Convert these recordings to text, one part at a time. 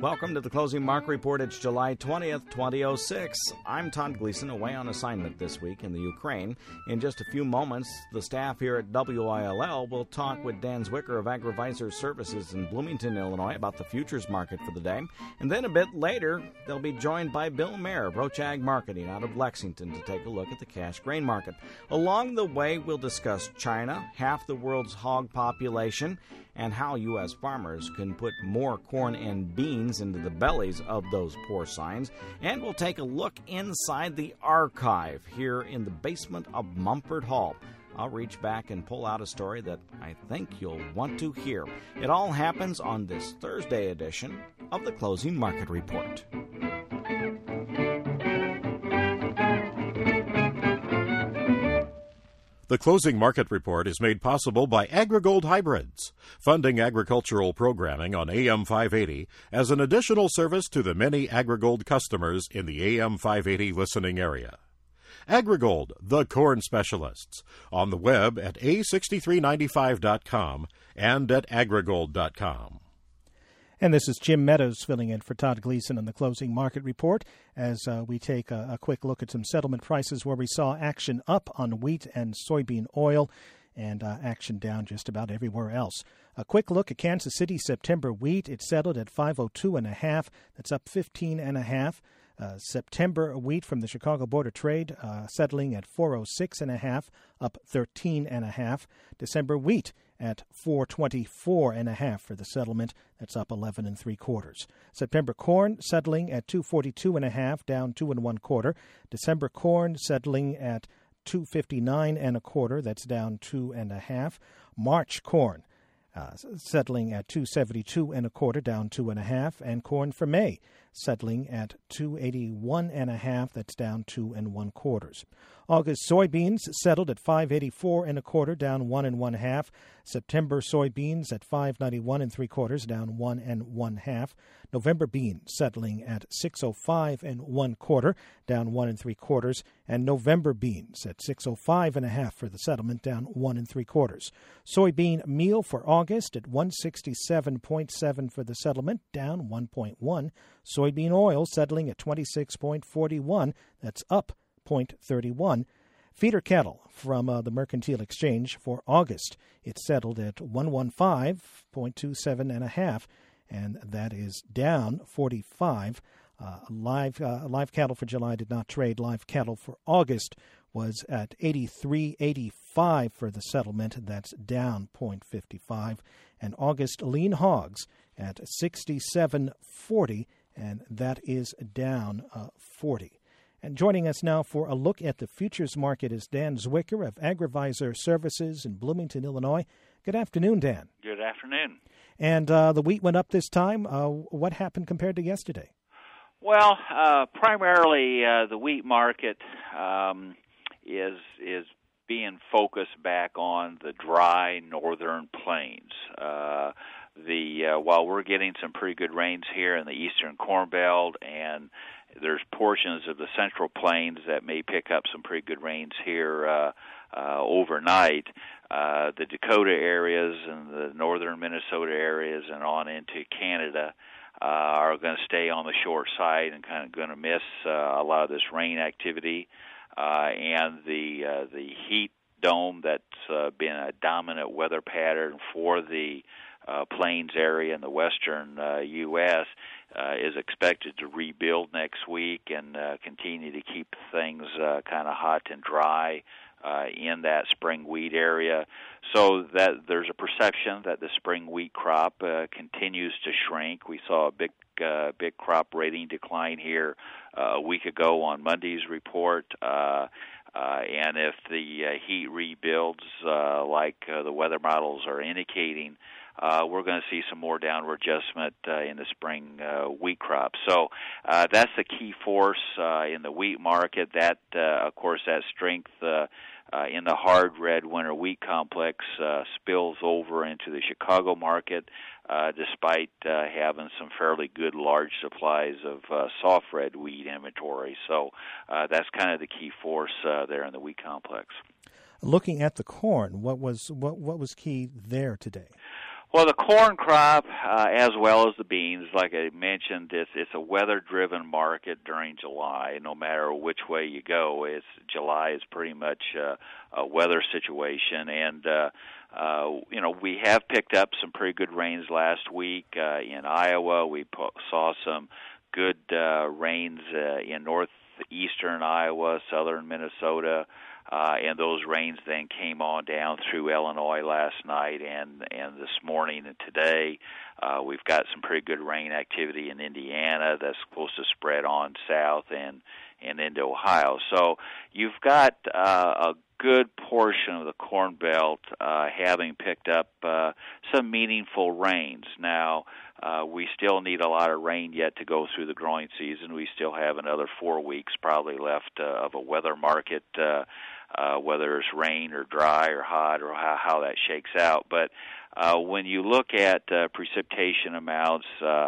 Welcome to the Closing Market Report. It's July 20th, 2006. I'm Todd Gleason, away on assignment this week in the Ukraine. In just a few moments, the staff here at WILL will talk with Dan Zwicker of AgriVisor Services in Bloomington, Illinois, about the futures market for the day. And then a bit later, they'll be joined by Bill Mayer of Roach Ag Marketing out of Lexington to take a look at the cash grain market. Along the way, we'll discuss China, half the world's hog population, and how U.S. farmers can put more corn and beans into the bellies of those porcines. And we'll take a look inside the archive here in the basement of Mumford Hall. I'll reach back and pull out a story that I think you'll want to hear. It all happens on this Thursday edition of the Closing Market Report. The Closing Market Report is made possible by AgriGold Hybrids, funding agricultural programming on AM 580 as an additional service to the many AgriGold customers in the AM 580 listening area. AgriGold, the corn specialists, on the web at a6395.com and at agrigold.com. And this is Jim Meadows filling in for Todd Gleason on the Closing Market Report as we take a quick look at some settlement prices where we saw action up on wheat and soybean oil and action down just about everywhere else. A quick look at Kansas City September wheat. It settled at 502.5. That's up 15.5. September wheat from the Chicago Board of Trade settling at 406.5, up 13.5. December wheat at 424.5 for the settlement. That's up 11 3/4. September corn settling at 242.5, down 2 1/4. December corn settling at 259 1/4. That's down 2 1/2. March corn settling at 272 1/4, down 2 1/2, and corn for May settling at 281 1/2. That's down 2 1/4. August soybeans settled at 584 1/4, down 1 1/2. September soybeans at 591 3/4, down 1 1/2. November beans settling at 605 1/4, down 1 3/4, and November beans at 605 1/2 for the settlement, down 1 3/4. Soybean meal for August at 167.7 for the settlement, down 1.1. Soybean oil settling at 26.41. That's up 0.31. Feeder cattle from the Mercantile Exchange for August. It settled at 115.27 1/2, and that is down 45. Live cattle for July did not trade. Live cattle for August was at 83.85 for the settlement. That's down 0.55. And August lean hogs at 67.40, and that is down 40. And joining us now for a look at the futures market is Dan Zwicker of AgriVisor Services in Bloomington, Illinois. Good afternoon, Dan. Good afternoon. And the wheat went up this time. What happened compared to yesterday? Well, primarily the wheat market is being focused back on the dry northern plains. While we're getting some pretty good rains here in the eastern Corn Belt, and there's portions of the central plains that may pick up some pretty good rains here overnight, the Dakota areas and the northern Minnesota areas and on into Canada are going to stay on the short side and kind of going to miss a lot of this rain activity, and the heat dome that's been a dominant weather pattern for the plains area in the western U.S. Is expected to rebuild next week and continue to keep things kind of hot and dry in that spring wheat area. So that there's a perception that the spring wheat crop continues to shrink. We saw a big crop rating decline here a week ago on Monday's report. And if the heat rebuilds like the weather models are indicating, we're going to see some more downward adjustment in the spring wheat crop. So that's the key force in the wheat market. That, of course, that strength in the hard red winter wheat complex spills over into the Chicago market, despite having some fairly good large supplies of soft red wheat inventory. So that's kind of the key force there in the wheat complex. Looking at the corn, what was key there today? Well, the corn crop, as well as the beans, like I mentioned, it's a weather-driven market during July. No matter which way you go, July is pretty much a weather situation. And we have picked up some pretty good rains last week in Iowa. We saw some good rains in northeastern Iowa, southern Minnesota. And those rains then came on down through Illinois last night and this morning and today. We've got some pretty good rain activity in Indiana that's supposed to spread on south and into Ohio. So you've got a good portion of the Corn Belt having picked up some meaningful rains. Now, we still need a lot of rain yet to go through the growing season. We still have another 4 weeks probably left of a weather market, whether it's rain or dry or hot or how that shakes out. But when you look at precipitation amounts,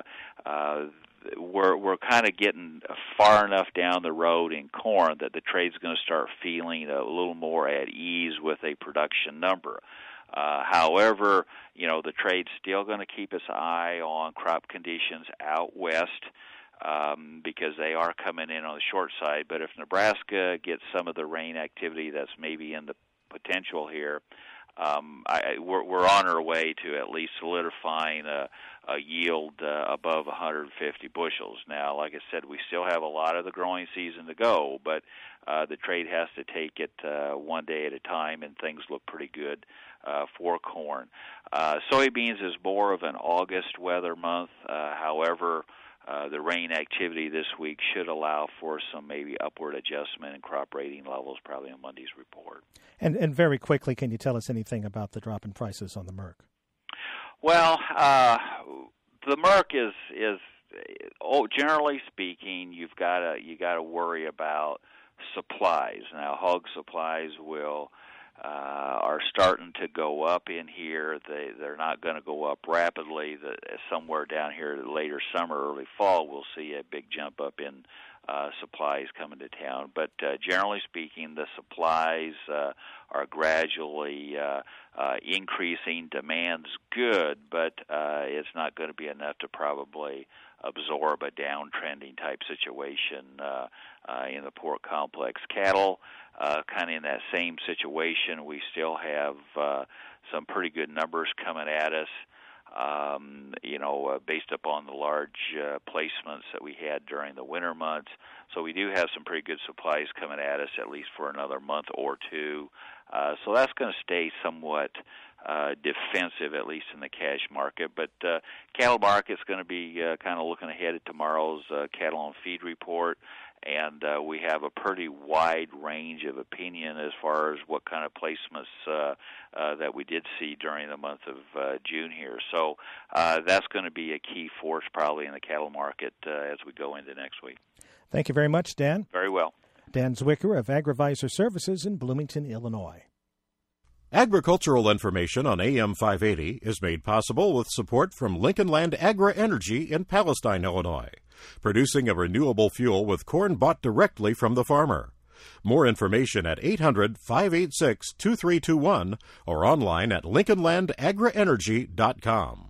we're kind of getting far enough down the road in corn that the trade's going to start feeling a little more at ease with a production number. However, the trade's still going to keep its eye on crop conditions out west because they are coming in on the short side. But if Nebraska gets some of the rain activity that's maybe in the potential here, we're on our way to at least solidifying a yield above 150 bushels. Now, like I said, we still have a lot of the growing season to go, but the trade has to take it one day at a time, and things look pretty good for corn. Soybeans is more of an August weather month. However, the rain activity this week should allow for some maybe upward adjustment in crop rating levels probably on Monday's report. And very quickly, can you tell us anything about the drop in prices on the Merc? Well, the Merc is generally speaking, you got to worry about supplies. Now, hog supplies are starting to go up in here. They're not going to go up rapidly. Somewhere down here later summer, early fall, we'll see a big jump up in supplies coming to town. But generally speaking, the supplies are gradually increasing. Demand's good, but it's not going to be enough to probably absorb a downtrending type situation in the pork complex. Cattle, kind of in that same situation. We still have some pretty good numbers coming at us. Based upon the large placements that we had during the winter months. So we do have some pretty good supplies coming at us at least for another month or two. So that's going to stay somewhat defensive, at least in the cash market. But cattle market's going to be kind of looking ahead at tomorrow's cattle on feed report. And we have a pretty wide range of opinion as far as what kind of placements that we did see during the month of June here. So that's going to be a key force probably in the cattle market as we go into next week. Thank you very much, Dan. Very well. Dan Zwicker of AgriVisor Services in Bloomington, Illinois. Agricultural information on AM 580 is made possible with support from Lincoln Land Agri-Energy in Palestine, Illinois, producing a renewable fuel with corn bought directly from the farmer. More information at 800-586-2321 or online at lincolnlandagrienergy.com.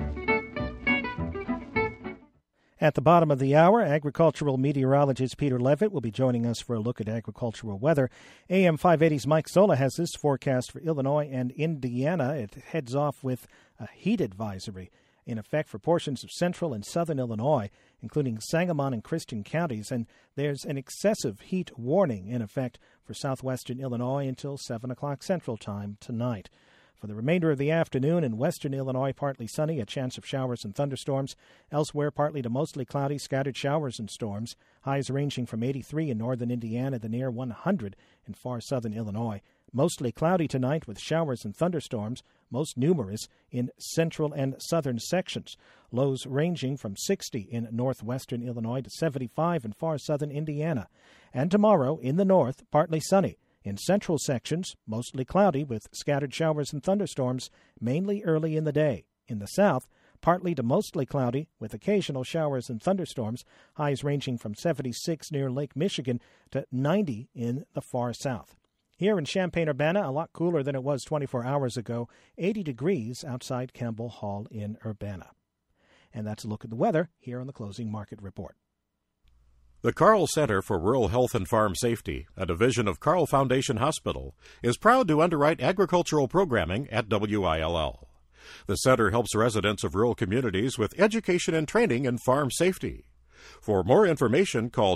At the bottom of the hour, agricultural meteorologist Peter Levitt will be joining us for a look at agricultural weather. AM 580's Mike Zola has this forecast for Illinois and Indiana. It heads off with a heat advisory in effect for portions of central and southern Illinois, including Sangamon and Christian counties, and there's an excessive heat warning in effect for southwestern Illinois until 7 o'clock Central Time tonight. For the remainder of the afternoon, in western Illinois, partly sunny, a chance of showers and thunderstorms. Elsewhere, partly to mostly cloudy, scattered showers and storms. Highs ranging from 83 in northern Indiana to near 100 in far southern Illinois. Mostly cloudy tonight with showers and thunderstorms, most numerous in central and southern sections. Lows ranging from 60 in northwestern Illinois to 75 in far southern Indiana. And tomorrow, in the north, partly sunny. In central sections, mostly cloudy with scattered showers and thunderstorms, mainly early in the day. In the south, partly to mostly cloudy with occasional showers and thunderstorms, highs ranging from 76 near Lake Michigan to 90 in the far south. Here in Champaign-Urbana, a lot cooler than it was 24 hours ago, 80 degrees outside Campbell Hall in Urbana. And that's a look at the weather here on the Closing Market Report. The Carle Center for Rural Health and Farm Safety, a division of Carle Foundation Hospital, is proud to underwrite agricultural programming at WILL. The center helps residents of rural communities with education and training in farm safety. For more information, call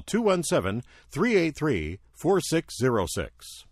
217-383-4606.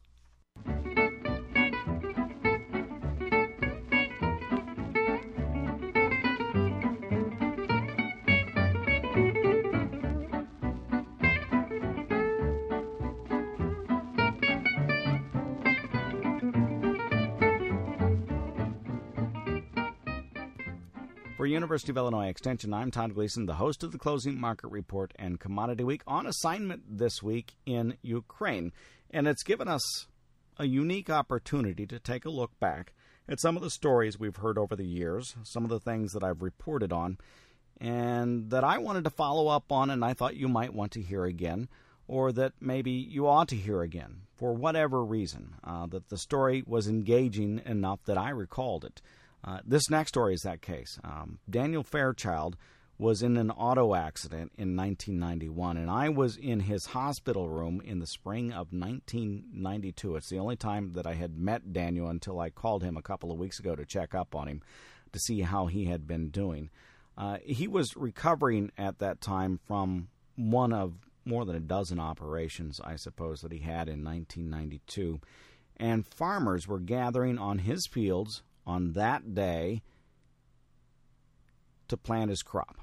For University of Illinois Extension, I'm Todd Gleason, the host of the Closing Market Report and Commodity Week, on assignment this week in Ukraine. And it's given us a unique opportunity to take a look back at some of the stories we've heard over the years, some of the things that I've reported on, and that I wanted to follow up on and I thought you might want to hear again, or that maybe you ought to hear again, for whatever reason, that the story was engaging enough that I recalled it. This next story is that case. Daniel Fairchild was in an auto accident in 1991, and I was in his hospital room in the spring of 1992. It's the only time that I had met Daniel until I called him a couple of weeks ago to check up on him to see how he had been doing. He was recovering at that time from one of more than a dozen operations, I suppose, that he had in 1992. And farmers were gathering on his fields on that day to plant his crop.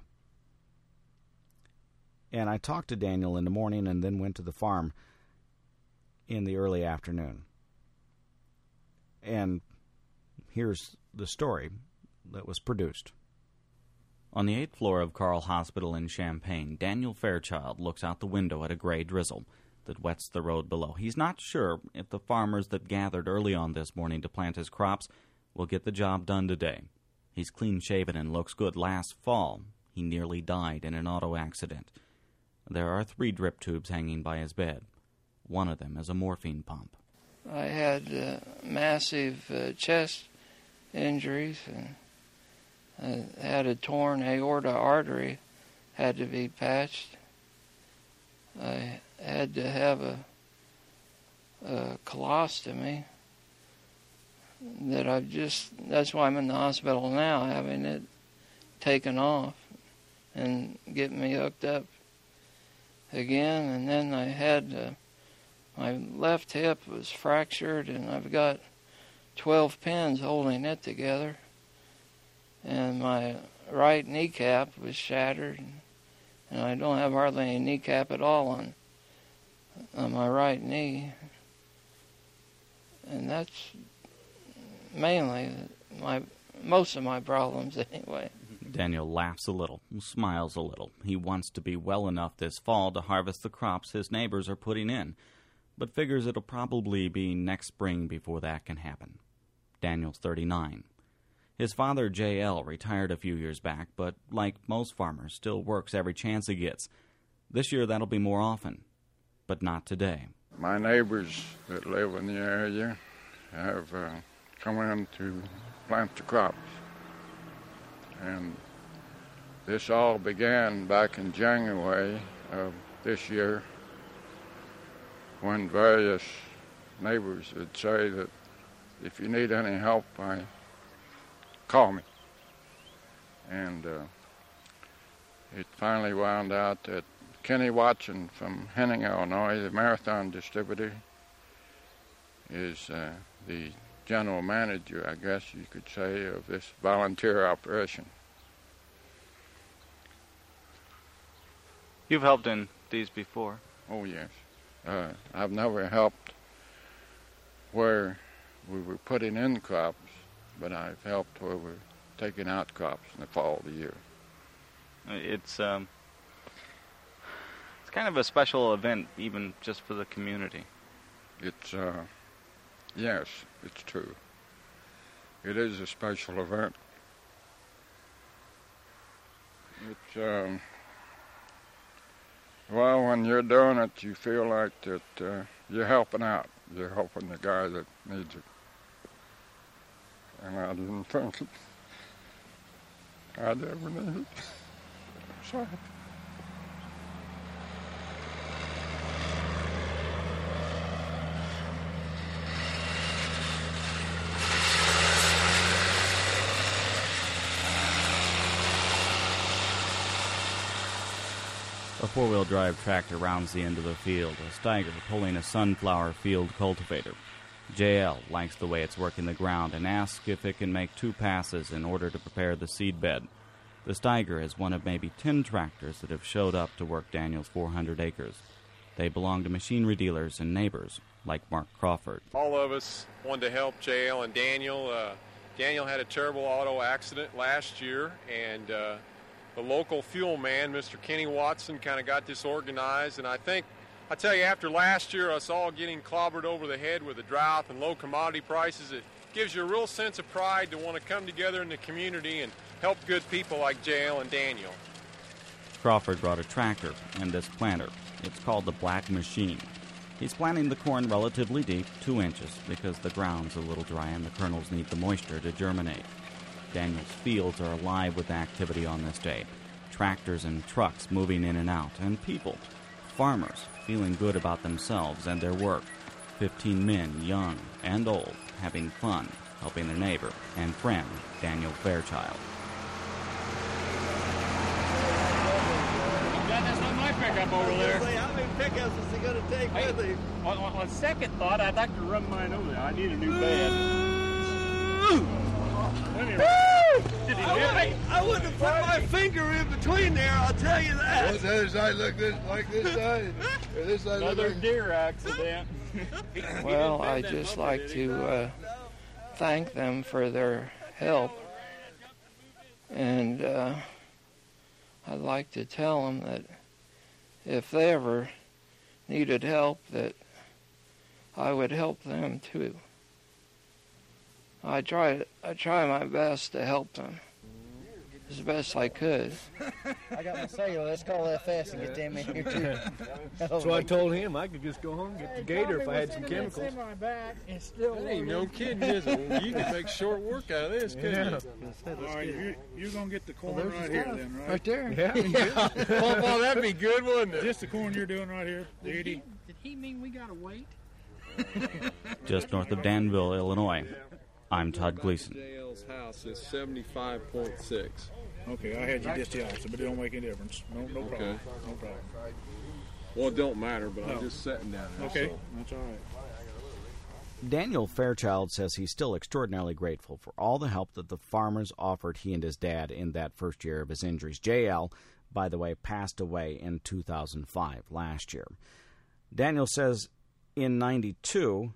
And I talked to Daniel in the morning and then went to the farm in the early afternoon. And here's the story that was produced. On the 8th floor of Carle Hospital in Champaign, Daniel Fairchild looks out the window at a gray drizzle that wets the road below. He's not sure if the farmers that gathered early on this morning to plant his crops will get the job done today. He's clean-shaven and looks good. Last fall, he nearly died in an auto accident. There are 3 drip tubes hanging by his bed. One of them is a morphine pump. I had massive chest injuries, and I had a torn aorta artery, had to be patched. I had to have a colostomy that's why I'm in the hospital now, having it taken off and getting me hooked up again. And then I had my left hip was fractured, and I've got 12 pins holding it together. And my right kneecap was shattered, and I don't have hardly any kneecap at all on my right knee. And that's mainly most of my problems anyway. Daniel laughs a little, smiles a little. He wants to be well enough this fall to harvest the crops his neighbors are putting in, but figures it'll probably be next spring before that can happen. Daniel's 39. His father, J.L., retired a few years back, but like most farmers, still works every chance he gets. This year that'll be more often, but not today. My neighbors that live in the area have come in to plant the crops. And this all began back in January of this year, when various neighbors would say that if you need any help, call me. And it finally wound out that Kenny Watson from Henning, Illinois, the Marathon distributor, is the general manager, I guess you could say, of this volunteer operation. You've helped in these before? Oh, yes. I've never helped where we were putting in crops, but I've helped where we're taking out crops in the fall of the year. It's kind of a special event, even just for the community. It's, yes, it's true. It is a special event. It's, well, when you're doing it, you feel like that you're helping out. you're helping the guy that needs it. And I didn't think I'd ever need it. So. A four-wheel drive tractor rounds the end of the field, a Steiger pulling a sunflower field cultivator. JL likes the way it's working the ground and asks if it can make 2 passes in order to prepare the seed bed. The Steiger is one of maybe 10 tractors that have showed up to work Daniel's 400 acres. They belong to machinery dealers and neighbors like Mark Crawford. All of us wanted to help JL and Daniel. Daniel had a terrible auto accident last year, and the local fuel man, Mr. Kenny Watson, kind of got this organized. And I tell you, after last year, us all getting clobbered over the head with the drought and low commodity prices, it gives you a real sense of pride to want to come together in the community and help good people like JL and Daniel. Crawford brought a tractor and this planter. It's called the Black Machine. He's planting the corn relatively deep, 2 inches, because the ground's a little dry and the kernels need the moisture to germinate. Daniel's fields are alive with activity on this day. Tractors and trucks moving in and out, and people, farmers, feeling good about themselves and their work. 15 men, young and old, having fun, helping their neighbor and friend, Daniel Fairchild. That's not my pickup over there. How many pickups is he going to take with him? On second thought, I'd like to run mine over there. I need a new bed. I wouldn't have put my finger in between there, I'll tell you that. What's the other side look like this side? Or this side Another deer accident. Well, I'd just like to thank them for their help. And I'd like to tell them that if they ever needed help, that I would help them too. I try my best to help them as best I could. I got my cellular. Let's call FS and get them in here too. So I told him I could just go home and get the gator if I had some chemicals. That ain't no kidding, is it? You can make short work out of this, couldn't you? All right, you're going to get the corn right here then, right? Right there. Yeah. Well, that'd be good, wouldn't it? Just the corn you're doing right here, the 80. Did he mean we got to wait? Just north of Danville, Illinois. I'm Todd Gleason. JL's house is 75.6. Okay, I had you just the opposite, but it don't make any difference. No problem. Okay. No problem. Well, it don't matter, but I'm just sitting down there. Okay, so. that's all right. Daniel Fairchild says he's still extraordinarily grateful for all the help that the farmers offered he and his dad in that first year of his injuries. JL, by the way, passed away in 2005, last year. Daniel says in 92,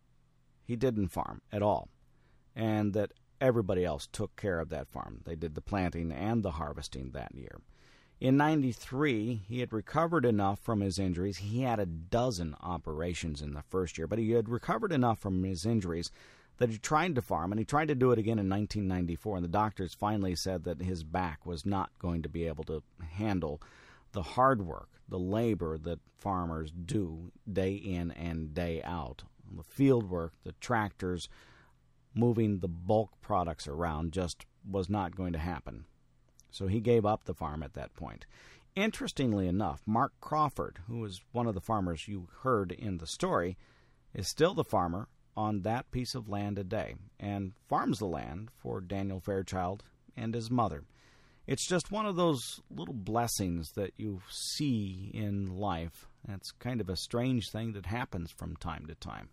he didn't farm at all, and that everybody else took care of that farm. They did the planting and the harvesting that year. In 93, he had recovered enough from his injuries. He had a dozen operations in the first year, but he had recovered enough from his injuries that he tried to farm, and he tried to do it again in 1994, and the doctors finally said that his back was not going to be able to handle the hard work, the labor that farmers do day in and day out. The field work, the tractors, moving the bulk products around just was not going to happen. So he gave up the farm at that point. Interestingly enough, Mark Crawford, who was one of the farmers you heard in the story, is still the farmer on that piece of land today and farms the land for Daniel Fairchild and his mother. It's just one of those little blessings that you see in life. That's kind of a strange thing that happens from time to time.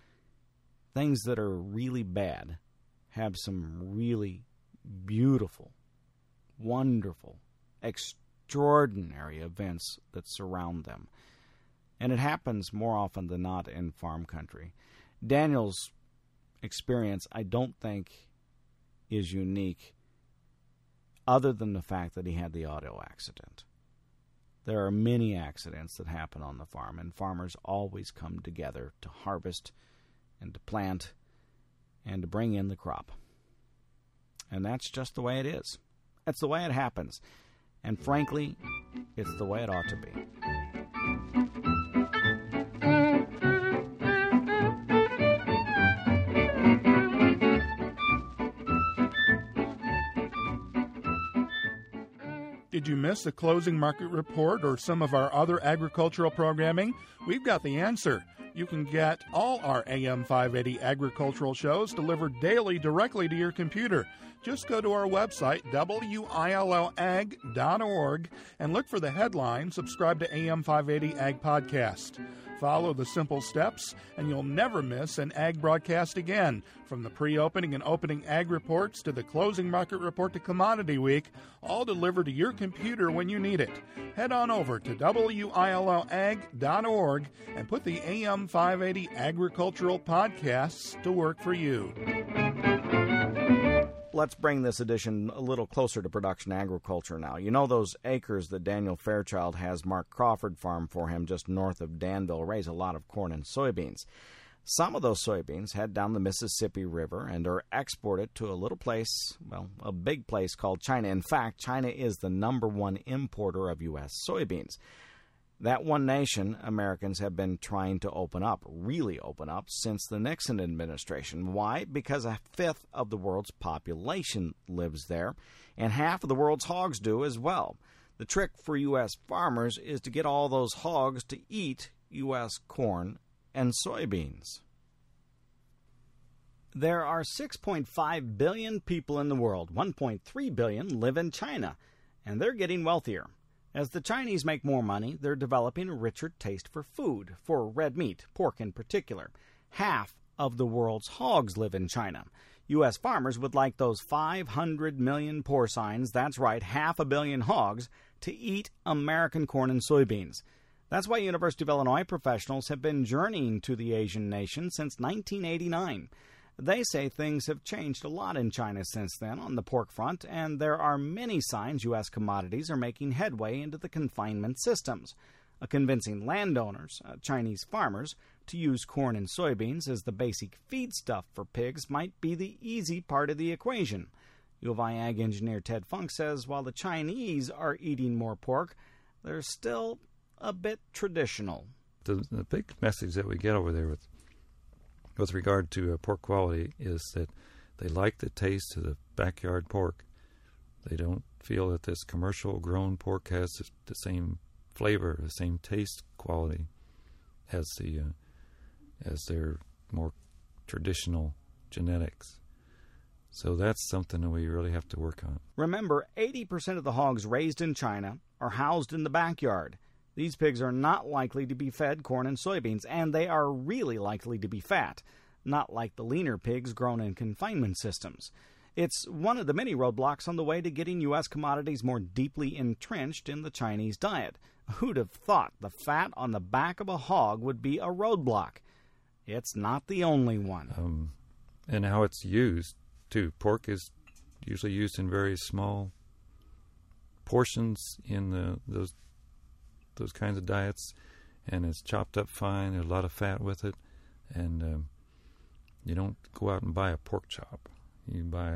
Things that are really bad have some really beautiful, wonderful, extraordinary events that surround them. And it happens more often than not in farm country. Daniel's experience, I don't think, is unique other than the fact that he had the auto accident. There are many accidents that happen on the farm, and farmers always come together to harvest and to plant and to bring in the crop. And that's just the way it is. That's the way it happens. And frankly, it's the way it ought to be. Did you miss the closing market report or some of our other agricultural programming? We've got the answer. You can get all our AM 580 agricultural shows delivered daily directly to your computer. Just go to our website, WILLAG.org, and look for the headline, Subscribe to AM 580 Ag Podcast. Follow the simple steps, and you'll never miss an ag broadcast again. From the pre-opening and opening ag reports to the closing market report to Commodity Week, all delivered to your computer when you need it. Head on over to WILLAG.org and put the AM 580 Agricultural Podcasts to work for you. Let's bring this edition a little closer to production agriculture now. You know those acres that Daniel Fairchild has Mark Crawford farm for him just north of Danville raise a lot of corn and soybeans. Some of those soybeans head down the Mississippi River and are exported to a little place, well, a big place called China. In fact, China is the #1 importer of U.S. soybeans. That one nation, Americans have been trying to really open up, since the Nixon administration. Why? Because a fifth of the world's population lives there, and half of the world's hogs do as well. The trick for U.S. farmers is to get all those hogs to eat U.S. corn and soybeans. There are 6.5 billion people in the world. 1.3 billion live in China, and they're getting wealthier. As the Chinese make more money, they're developing a richer taste for food, for red meat, pork in particular. Half of the world's hogs live in China. U.S. farmers would like those 500 million porcines, that's right, 500 million hogs, to eat American corn and soybeans. That's why University of Illinois professionals have been journeying to the Asian nation since 1989. They say things have changed a lot in China since then on the pork front, and there are many signs U.S. commodities are making headway into the confinement systems, convincing landowners, Chinese farmers, to use corn and soybeans as the basic feedstuff for pigs might be the easy part of the equation. U of I Ag engineer Ted Funk says while the Chinese are eating more pork, they're still a bit traditional. The big message that we get over there with regard to pork quality is that they like the taste of the backyard pork. They don't feel that this commercial grown pork has the same flavor, the same taste quality as their more traditional genetics. So that's something that we really have to work on. Remember, 80% of the hogs raised in China are housed in the backyard. These pigs are not likely to be fed corn and soybeans, and they are really likely to be fat, not like the leaner pigs grown in confinement systems. It's one of the many roadblocks on the way to getting U.S. commodities more deeply entrenched in the Chinese diet. Who'd have thought the fat on the back of a hog would be a roadblock? It's not the only one. And how it's used, too. Pork is usually used in very small portions in those kinds of diets, and it's chopped up fine. There's a lot of fat with it, and you don't go out and buy a pork chop. You buy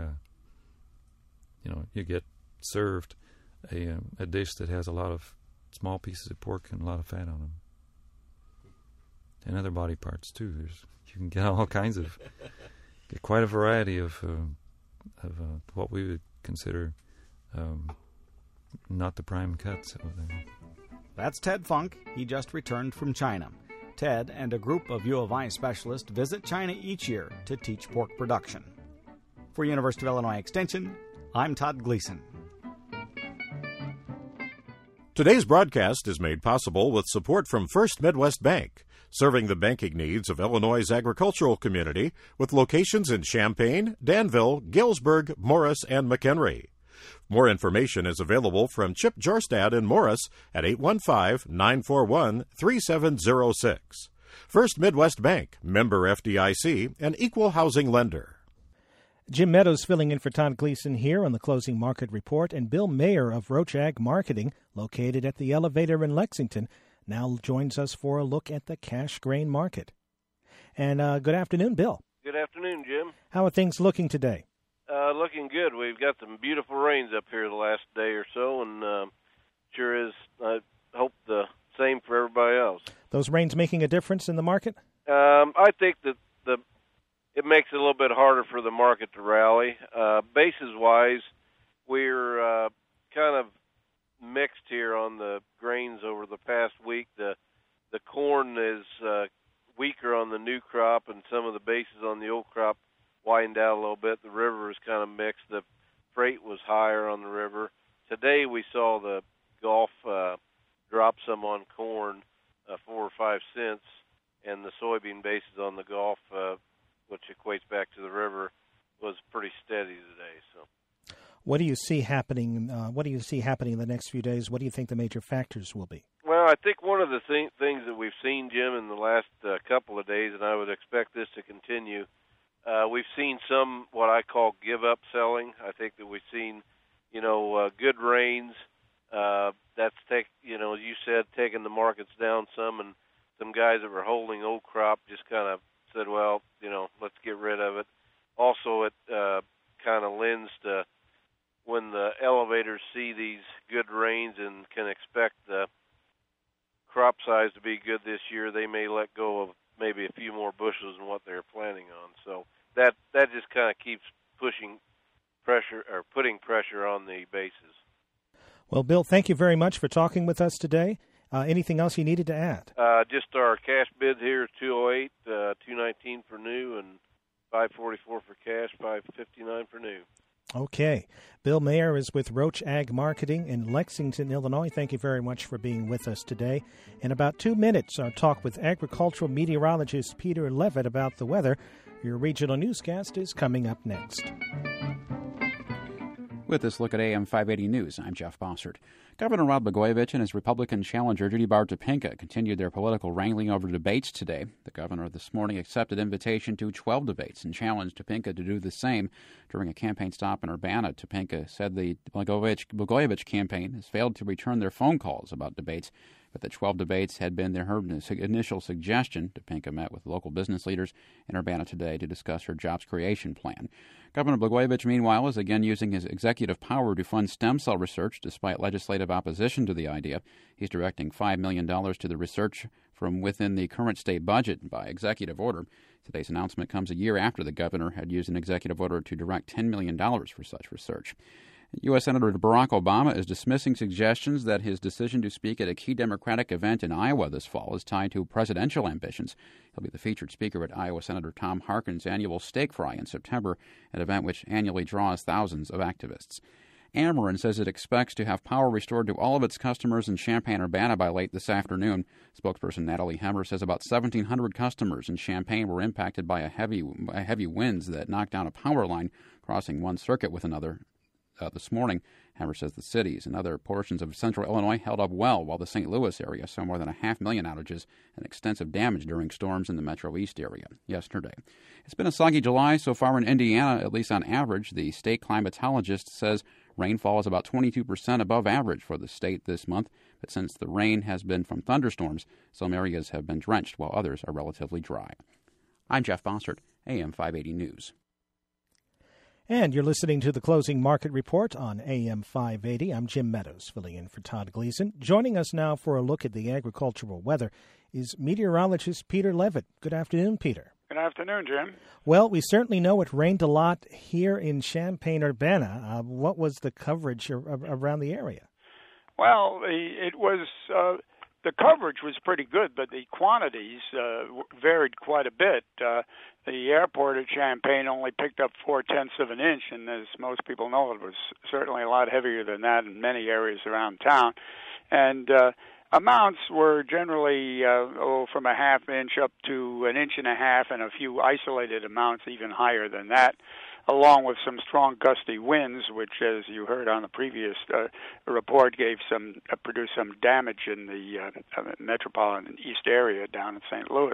you get served a dish that has a lot of small pieces of pork and a lot of fat on them, and other body parts too. You can get all kinds of, get quite a variety of what we would consider not the prime cuts of them. That's Ted Funk. He just returned from China. Ted and a group of U of I specialists visit China each year to teach pork production. For University of Illinois Extension, I'm Todd Gleason. Today's broadcast is made possible with support from First Midwest Bank, serving the banking needs of Illinois' agricultural community with locations in Champaign, Danville, Galesburg, Morris, and McHenry. More information is available from Chip Jorstad in Morris at 815-941-3706. First Midwest Bank, member FDIC, an equal housing lender. Jim Meadows filling in for Todd Gleason here on the Closing Market Report, and Bill Mayer of Roach Ag Marketing, located at the Elevator in Lexington, now joins us for a look at the cash grain market. And good afternoon, Bill. Good afternoon, Jim. How are things looking today? Looking good. We've got some beautiful rains up here the last day or so, and sure is, I hope, the same for everybody else. Those rains making a difference in the market? I think that it makes it a little bit harder for the market to rally. Basis-wise, we're kind of mixed here on the grains over the past week. The corn is weaker on the new crop, and some of the bases on the old crop widened out a little bit. The river is kind of mixed. The freight was higher on the river. Today we saw the Gulf drop some on corn, 4 or 5 cents, and the soybean basis on the Gulf, which equates back to the river, was pretty steady today. So, what do you see happening? What do you see happening in the next few days? What do you think the major factors will be? Well, I think one of the things that we've seen, Jim, in the last couple of days, and I would expect this to continue, we've seen some what I call give-up selling. I think that we've seen, good rains. That's you said taking the markets down some, and some guys that were holding old crop just kind of said, well, let's get rid of it. Also, it kind of lends to when the elevators see these good rains and can expect the crop size to be good this year, they may let go of maybe a few more bushels than what they're planning on. So that just kind of keeps putting pressure on the bases. Well, Bill, thank you very much for talking with us today. Anything else you needed to add? Just our cash bid here is 208, 219 for new, and 544 for cash, 559 for new. Okay. Bill Mayer is with Roach Ag Marketing in Lexington, Illinois. Thank you very much for being with us today. In about 2 minutes, our talk with agricultural meteorologist Peter Levitt about the weather. Your regional newscast is coming up next. With this look at AM 580 News, I'm Jeff Bossert. Governor Rod Blagojevich and his Republican challenger Judy Bard Topinka continued their political wrangling over debates today. The governor this morning accepted invitation to 12 debates and challenged Topinka to do the same. During a campaign stop in Urbana, Topinka said the Blagojevich campaign has failed to return their phone calls about debates, but the 12 debates had been their initial suggestion. Topinka met with local business leaders in Urbana today to discuss her jobs creation plan. Governor Blagojevich, meanwhile, is again using his executive power to fund stem cell research despite legislative opposition to the idea. He's directing $5 million to the research from within the current state budget by executive order. Today's announcement comes a year after the governor had used an executive order to direct $10 million for such research. U.S. Senator Barack Obama is dismissing suggestions that his decision to speak at a key Democratic event in Iowa this fall is tied to presidential ambitions. He'll be the featured speaker at Iowa Senator Tom Harkin's annual Steak Fry in September, an event which annually draws thousands of activists. Ameren says it expects to have power restored to all of its customers in Champaign-Urbana by late this afternoon. Spokesperson Natalie Hemmer says about 1,700 customers in Champaign were impacted by a heavy winds that knocked down a power line crossing one circuit with another. This morning, Hammer says the cities and other portions of central Illinois held up well, while the St. Louis area saw more than 500,000 outages and extensive damage during storms in the Metro East area yesterday. It's been a soggy July so far in Indiana, at least on average. The state climatologist says rainfall is about 22% above average for the state this month, but since the rain has been from thunderstorms, some areas have been drenched while others are relatively dry. I'm Jeff Bossert, AM 580 News. And you're listening to the Closing Market Report on AM 580. I'm Jim Meadows, filling in for Todd Gleason. Joining us now for a look at the agricultural weather is meteorologist Peter Levitt. Good afternoon, Peter. Good afternoon, Jim. Well, we certainly know it rained a lot here in Champaign-Urbana. What was the coverage around the area? Well, the coverage was pretty good, but the quantities varied quite a bit. The airport at Champaign only picked up 0.4 of an inch, and as most people know, it was certainly a lot heavier than that in many areas around town. And amounts were generally from a half inch up to an inch and a half, and a few isolated amounts even higher than that, along with some strong gusty winds, which, as you heard on the previous report, produced some damage in the metropolitan east area down in St. Louis.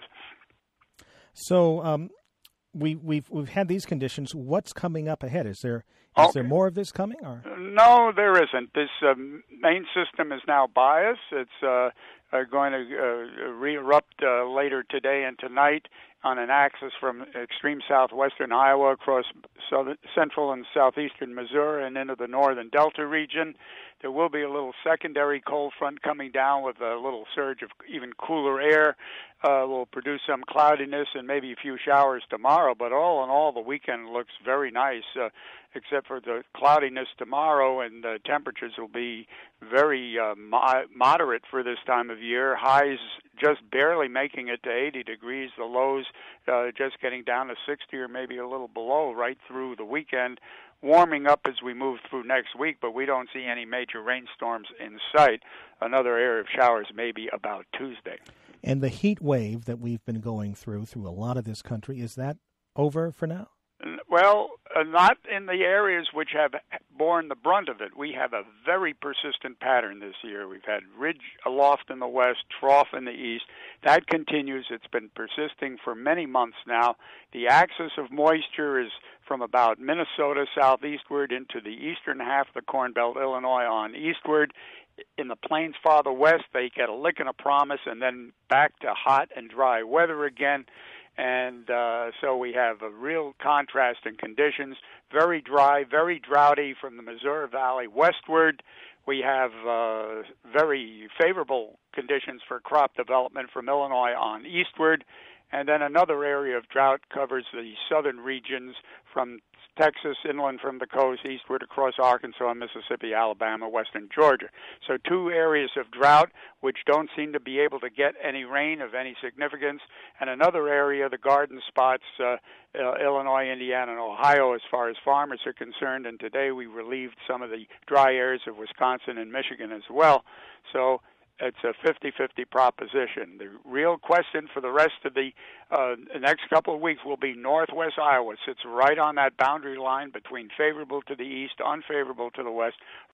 So we've had these conditions. What's coming up ahead? Is there more of this coming? Or no, there isn't. This main system is now biased. It's going to re-erupt later today and tonight on an axis from extreme southwestern Iowa across central and southeastern Missouri and into the northern Delta region. There will be a little secondary cold front coming down with a little surge of even cooler air. Will produce some cloudiness and maybe a few showers tomorrow, but all in all, the weekend looks very nice, except for the cloudiness tomorrow, and temperatures will be very moderate for this time of year. Highs just barely making it to 80 degrees, the lows just getting down to 60 or maybe a little below right through the weekend. Warming up as we move through next week, but we don't see any major rainstorms in sight. Another area of showers maybe about Tuesday. And the heat wave that we've been going through a lot of this country, is that over for now? Well, not in the areas which have borne the brunt of it. We have a very persistent pattern this year. We've had ridge aloft in the west, trough in the east. That continues. It's been persisting for many months now. The axis of moisture is from about Minnesota southeastward into the eastern half of the Corn Belt, Illinois on eastward. In the plains farther west, they get a lick and a promise, and then back to hot and dry weather again. And so we have a real contrast in conditions, very dry, very droughty from the Missouri Valley westward. We have very favorable conditions for crop development from Illinois on eastward. And then another area of drought covers the southern regions from Texas, inland from the coast, eastward across Arkansas, Mississippi, Alabama, western Georgia. So two areas of drought which don't seem to be able to get any rain of any significance, and another area, the garden spots, Illinois, Indiana, and Ohio as far as farmers are concerned, and today we relieved some of the dry areas of Wisconsin and Michigan as well. So it's a 50-50 proposition. The real question for the rest of the next couple of weeks will be northwest Iowa. It sits right on that boundary line between favorable to the east, unfavorable to the west,